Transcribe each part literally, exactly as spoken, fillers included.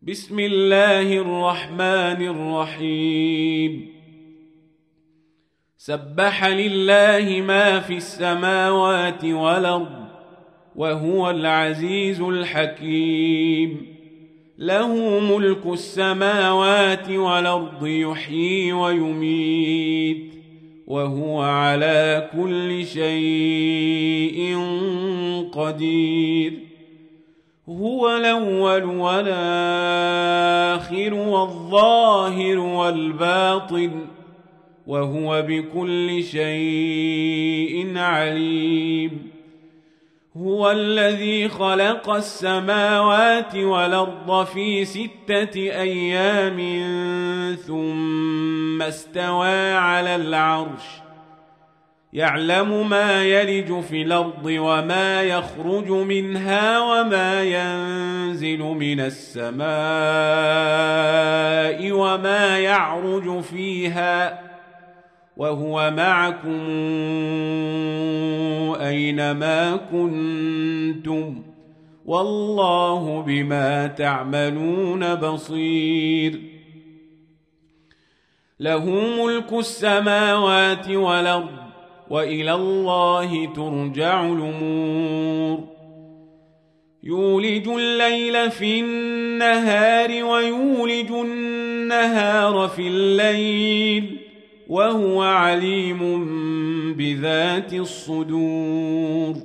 بسم الله الرحمن الرحيم. سبح لله ما في السماوات والأرض وهو العزيز الحكيم. له ملك السماوات والأرض يحيي ويميت وهو على كل شيء قدير. هو الأول والآخر والظاهر والباطن وهو بكل شيء عليم. هو الذي خلق السماوات والأرض في ستة أيام ثم استوى على العرش يعلم ما يلج في الأرض وما يخرج منها وما ينزل من السماء وما يعرج فيها وهو معكم أينما كنتم والله بما تعملون بصير. له ملك السماوات والأرض وإلى الله ترجع الأمور. يولج الليل في النهار ويولج النهار في الليل وهو عليم بذات الصدور.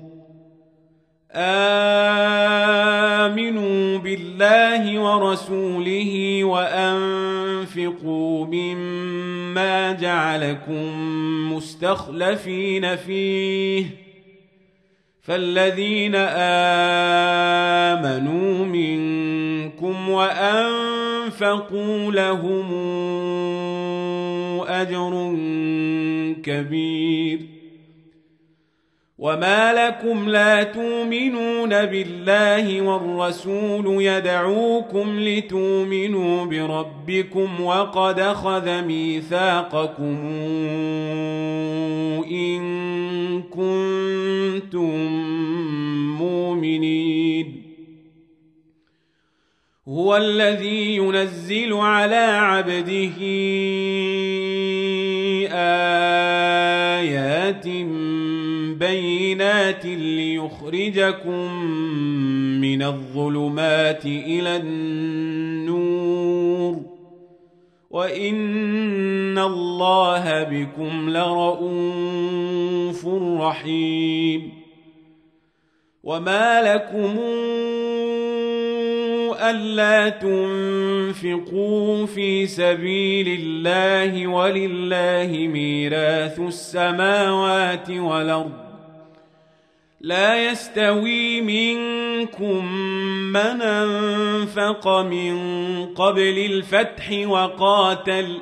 آمنوا بالله ورسوله وأنفقوا مما جعلكم مستخلفين فيه فالذين آمنوا منكم وأنفقوا لهم أجر كبير. وما لكم لا تؤمنون بالله والرسول يدعوكم لتؤمنوا بربكم وقد أخذ ميثاقكم إن كنتم مؤمنين. هو الذي ينزل على عبده آيات بينات ليخرجكم من الظلمات إلى النور وإن الله بكم لرءوف رحيم. وما لكم ألا تنفقوا في سبيل الله ولله ميراث السماوات والأرض لا يستوي منكم من أنفق من قبل الفتح وقاتل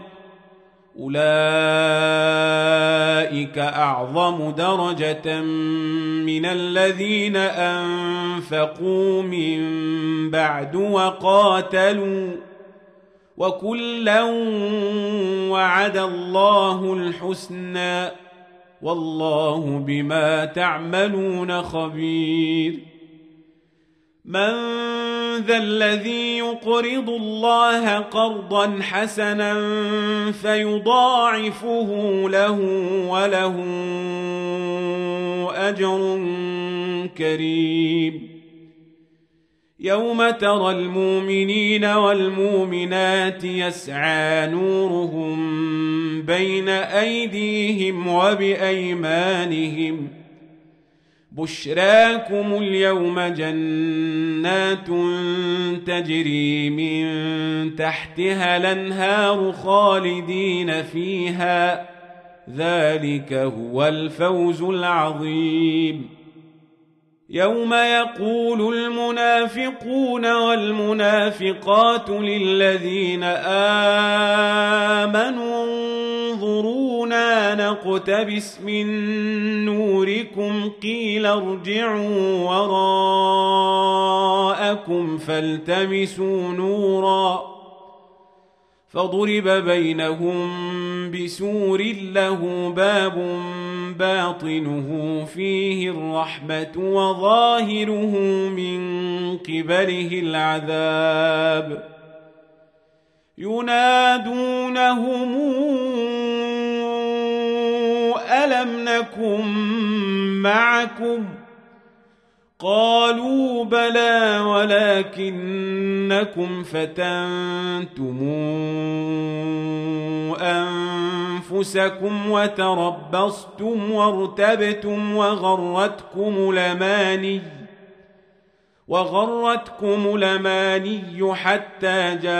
أولئك أعظم درجة من الذين أنفقوا من بعد وقاتلوا وكلا وعد الله الحسنى والله بما تعملون خبير. من ذا الذي يقرض الله قرضا حسنا فيضاعفه له وله أجر كريم. يوم ترى المؤمنين والمؤمنات يسعى نورهم بين أيديهم وبأيمانهم بشراكم اليوم جنات تجري من تحتها الأنهار خالدين فيها ذلك هو الفوز العظيم. يوم يقول المنافقون والمنافقات للذين آمنوا انظرونا نقتبس من نوركم قيل ارجعوا وراءكم فالتمسوا نورا فضرب بينهم بسور له باب باطنه فيه الرحمة وظاهره من قبله العذاب ينادونهم ألم نكن معكم قالوا بلى ولكنكم فتنتم أنفسكم وتربصتم وارتبتم وغرتكم الأماني وغرتكم الأماني حتى جاء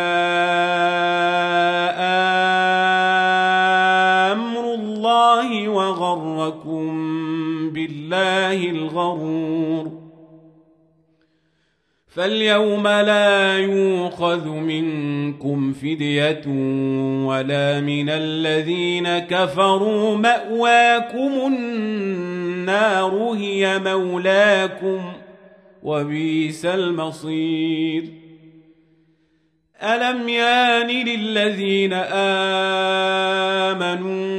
أمر الله وغركم بالله الغرور فاليوم لا يؤخذ منكم فدية ولا من الذين كفروا مأواكم النار هي مولاكم وبئس المصير ألم يان للذين آمنوا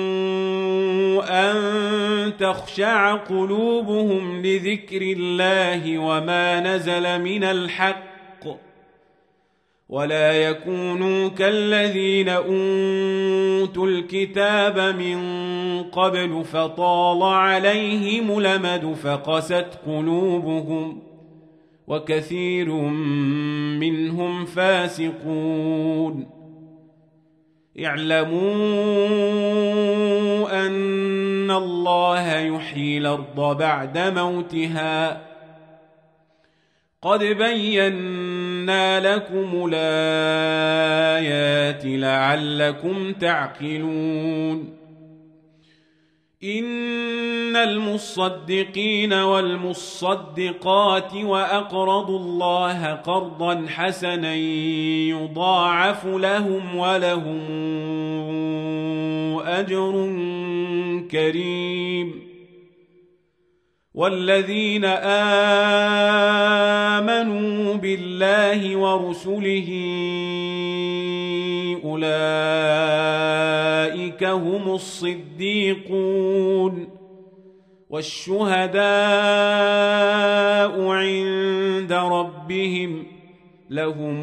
أن تخشع قلوبهم لذكر الله وما نزل من الحق ولا يكونوا كالذين أوتوا الكتاب من قبل فطال عليهم الأمد فقست قلوبهم وكثير منهم فاسقون اعلموا أن الله يحيي الأرض بعد موتها قد بينا لكم الآيات لعلكم تعقلون إن المصدقين والمصدقات وأقرضوا الله قرضا حسنا يضاعف لهم ولهم أجر كريم والذين آمنوا بالله ورسله أولئك هم الصديقون والشهداء عند ربهم لهم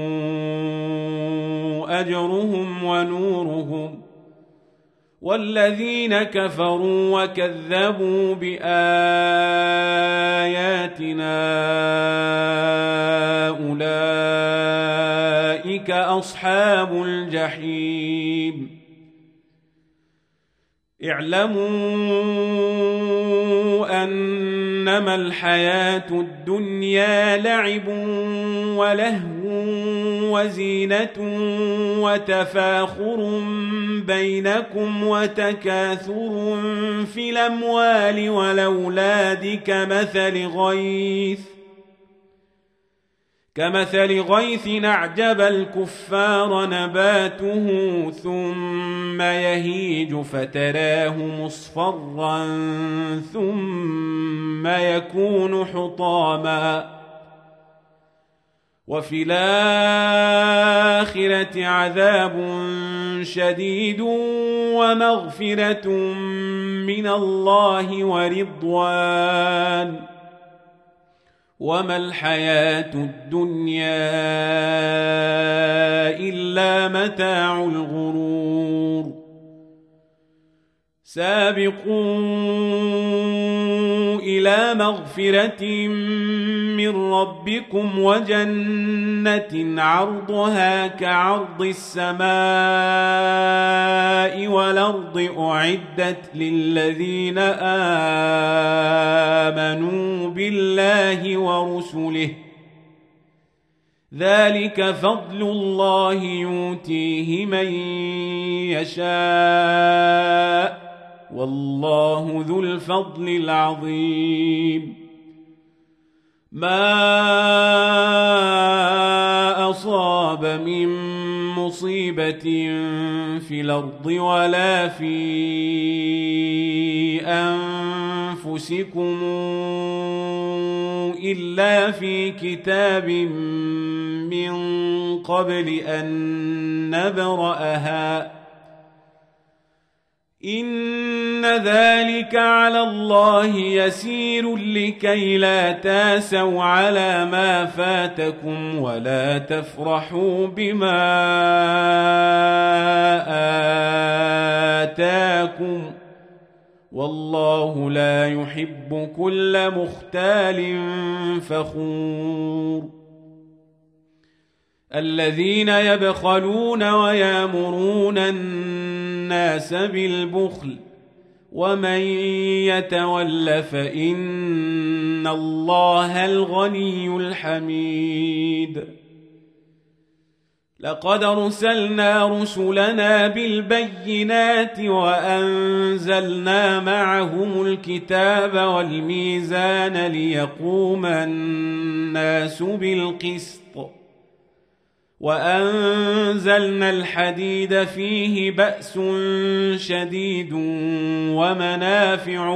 أجرهم ونورهم والذين كفروا وكذبوا بآياتنا أولئك أصحاب الجحيم اعلموا أنما الحياة الدنيا لعب ولهو وزينة وتفاخر بينكم وتكاثر في الأموال والأولاد كمثل غيث كمثل غيث أعجب الكفار نباته ثم يهيج فتراه مصفرا ثم يكون حطاما وفي الآخرة عذاب شديد ومغفرة من الله ورضوان وما الحياة الدنيا إلا متاع الغرور سابقوا إلى مغفرة من ربكم وجنة عرضها كعرض السماء والأرض أعدت للذين آمنوا بالله ورسله ذلك فضل الله يؤتيه من يشاء والله ذو الفضل العظيم ما أصاب من مصيبة في الأرض ولا في أنفسكم إلا في كتاب من قبل أن نبرأها إن ذلك على الله يسير لكي لا تاسوا على ما فاتكم ولا تفرحوا بما آتاكم والله لا يحب كل مختال فخور الذين يبخلون ويامرون الناس بالبخل ومن يتول فإن الله الغني الحميد لقد أرسلنا رسلنا بالبينات وأنزلنا معهم الكتاب والميزان ليقوم الناس بالقسط وأنزلنا الحديد فيه بأس شديد ومنافع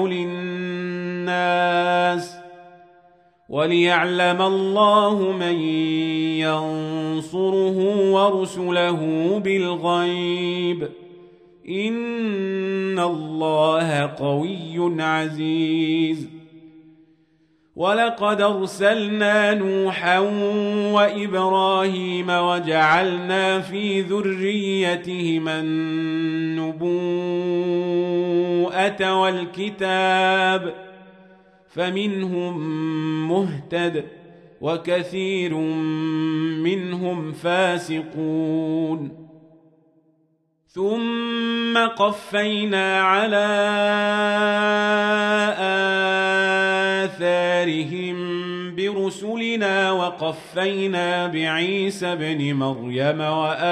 للناس وليعلم الله من ينصره ورسله بالغيب إن الله قوي عزيز ولقد أرسلنا نوحا وإبراهيم وجعلنا في ذريتهما النبوءة والكتاب فمنهم مهتد وكثير منهم فاسقون ثم قفينا على آثارهم برسلنا وقفينا بعيسى ابن مريم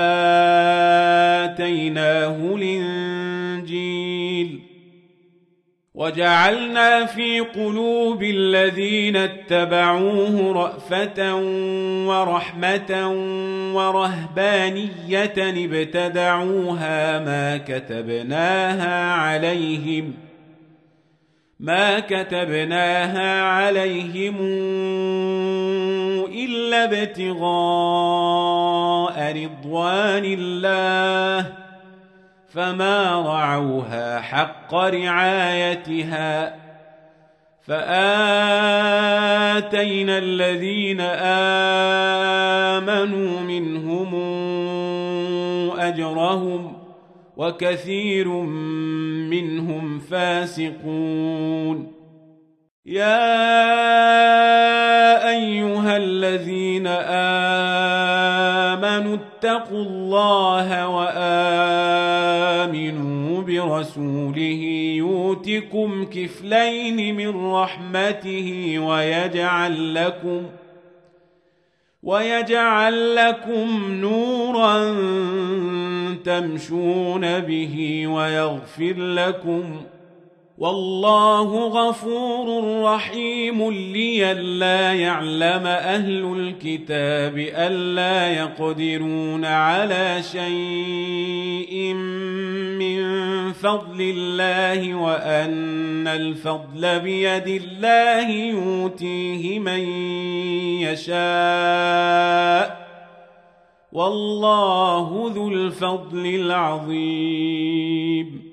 وآتيناه الإنجيل وجعلنا في قلوب الذين اتبعوه رأفة ورحمة ورهبانية ابتدعوها ما كتبناها عليهم ما كتبناها عليهم إلا ابتغاء رضوان الله فما رعوها حق رعايتها فآتينا الذين آمنوا منهم أجرهم وكثير منهم فاسقون يا أيها الذين آمنوا اتقوا الله وآمنوا برسوله يؤتكم كفلين من رحمته ويجعل لكم ويجعل لكم نورا تمشون به ويغفر لكم والله غفور رحيم لئلا يعلم أهل الكتاب ألا يقدرون على شيء من فضل الله وأن الفضل بيد الله يؤتيه من يشاء والله ذو الفضل العظيم